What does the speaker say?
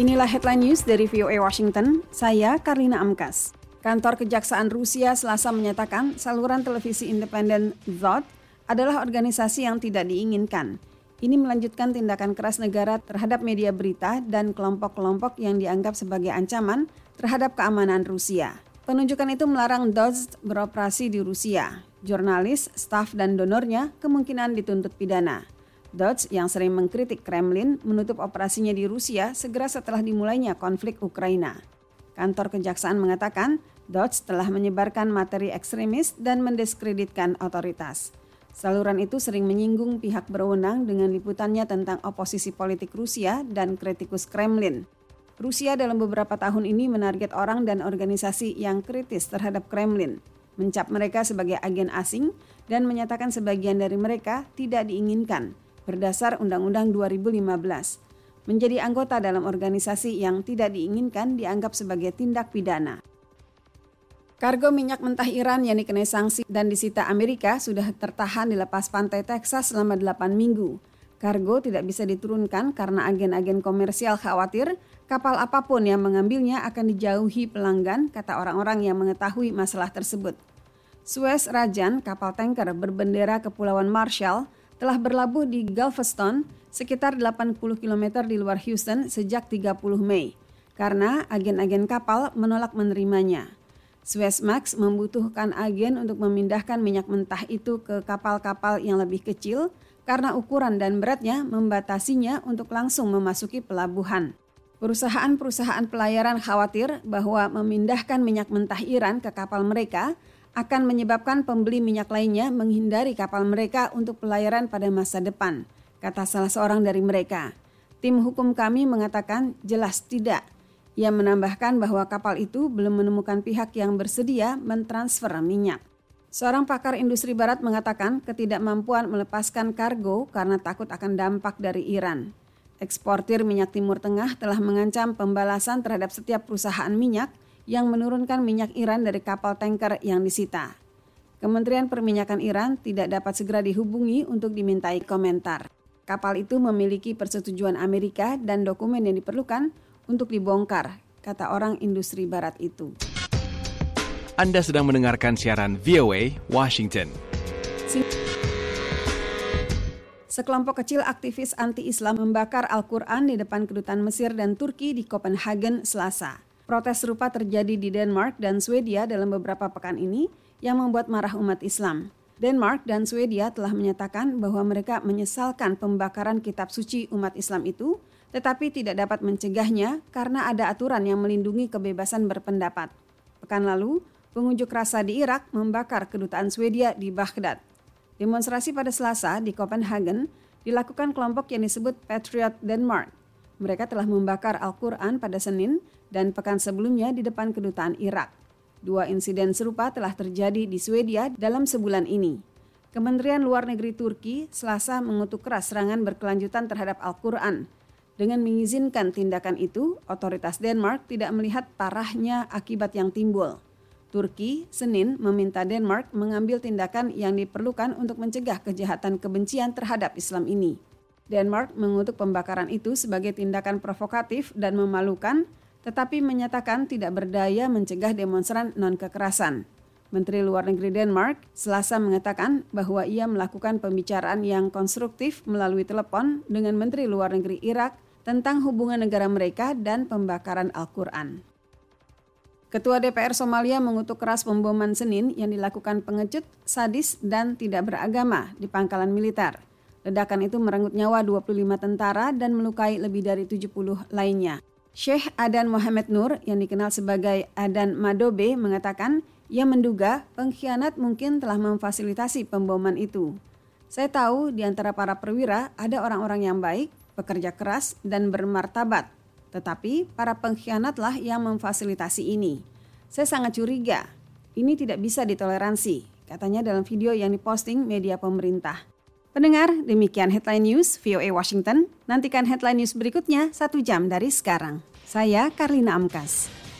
Inilah headline news dari VOA Washington, saya Karlina Amkas. Kantor Kejaksaan Rusia Selasa menyatakan saluran televisi independen ZOT adalah organisasi yang tidak diinginkan. Ini melanjutkan tindakan keras negara terhadap media berita dan kelompok-kelompok yang dianggap sebagai ancaman terhadap keamanan Rusia. Penunjukan itu melarang ZOT beroperasi di Rusia. Jurnalis, staf, dan donornya kemungkinan dituntut pidana. ZOT yang sering mengkritik Kremlin menutup operasinya di Rusia segera setelah dimulainya konflik Ukraina. Kantor Kejaksaan mengatakan ZOT telah menyebarkan materi ekstremis dan mendiskreditkan otoritas. Saluran itu sering menyinggung pihak berwenang dengan liputannya tentang oposisi politik Rusia dan kritikus Kremlin. Rusia dalam beberapa tahun ini menarget orang dan organisasi yang kritis terhadap Kremlin, mencap mereka sebagai agen asing dan menyatakan sebagian dari mereka tidak diinginkan berdasar Undang-Undang 2015. Menjadi anggota dalam organisasi yang tidak diinginkan dianggap sebagai tindak pidana. Kargo minyak mentah Iran yang dikenai sanksi dan disita Amerika sudah tertahan di lepas pantai Texas selama 8 minggu. Kargo tidak bisa diturunkan karena agen-agen komersial khawatir kapal apapun yang mengambilnya akan dijauhi pelanggan, kata orang-orang yang mengetahui masalah tersebut. Suez Rajan, kapal tanker berbendera Kepulauan Marshall, telah berlabuh di Galveston sekitar 80 km di luar Houston sejak 30 Mei karena agen-agen kapal menolak menerimanya. Suezmax membutuhkan agen untuk memindahkan minyak mentah itu ke kapal-kapal yang lebih kecil karena ukuran dan beratnya membatasinya untuk langsung memasuki pelabuhan. Perusahaan-perusahaan pelayaran khawatir bahwa memindahkan minyak mentah Iran ke kapal mereka akan menyebabkan pembeli minyak lainnya menghindari kapal mereka untuk pelayaran pada masa depan, kata salah seorang dari mereka. Tim hukum kami mengatakan jelas tidak. Ia menambahkan bahwa kapal itu belum menemukan pihak yang bersedia mentransfer minyak. Seorang pakar industri barat mengatakan ketidakmampuan melepaskan kargo karena takut akan dampak dari Iran. Eksportir minyak Timur Tengah telah mengancam pembalasan terhadap setiap perusahaan minyak yang menurunkan minyak Iran dari kapal tanker yang disita. Kementerian Perminyakan Iran tidak dapat segera dihubungi untuk dimintai komentar. Kapal itu memiliki persetujuan Amerika dan dokumen yang diperlukan untuk dibongkar, kata orang industri barat itu. Anda sedang mendengarkan siaran VOA Washington. Sekelompok kecil aktivis anti-Islam membakar Al-Quran di depan kedutaan Mesir dan Turki di Copenhagen Selasa. Protes serupa terjadi di Denmark dan Swedia dalam beberapa pekan ini yang membuat marah umat Islam. Denmark dan Swedia telah menyatakan bahwa mereka menyesalkan pembakaran kitab suci umat Islam itu, tetapi tidak dapat mencegahnya karena ada aturan yang melindungi kebebasan berpendapat. Pekan lalu, pengunjuk rasa di Irak membakar kedutaan Swedia di Baghdad. Demonstrasi pada Selasa di Copenhagen dilakukan kelompok yang disebut Patriot Denmark. Mereka telah membakar Al-Quran pada Senin dan pekan sebelumnya di depan kedutaan Irak. 2 insiden serupa telah terjadi di Swedia dalam sebulan ini. Kementerian Luar Negeri Turki Selasa mengutuk keras serangan berkelanjutan terhadap Al-Quran. Dengan mengizinkan tindakan itu, otoritas Denmark tidak melihat parahnya akibat yang timbul. Turki, Senin, meminta Denmark mengambil tindakan yang diperlukan untuk mencegah kejahatan kebencian terhadap Islam ini. Denmark mengutuk pembakaran itu sebagai tindakan provokatif dan memalukan, tetapi menyatakan tidak berdaya mencegah demonstran non-kekerasan. Menteri Luar Negeri Denmark Selasa mengatakan bahwa ia melakukan pembicaraan yang konstruktif melalui telepon dengan Menteri Luar Negeri Irak tentang hubungan negara mereka dan pembakaran Al-Quran. Ketua DPR Somalia mengutuk keras pemboman Senin yang dilakukan pengecut, sadis, dan tidak beragama di pangkalan militer. Ledakan itu merenggut nyawa 25 tentara dan melukai lebih dari 70 lainnya. Sheikh Adan Mohamed Nur yang dikenal sebagai Adan Madobe mengatakan ia menduga pengkhianat mungkin telah memfasilitasi pemboman itu. Saya tahu di antara para perwira ada orang-orang yang baik, pekerja keras, dan bermartabat. Tetapi para pengkhianatlah yang memfasilitasi ini. Saya sangat curiga. Ini tidak bisa ditoleransi, katanya dalam video yang diposting media pemerintah. Pendengar, demikian Headline News VOA Washington. Nantikan Headline News berikutnya 1 jam dari sekarang. Saya Karlina Amkas.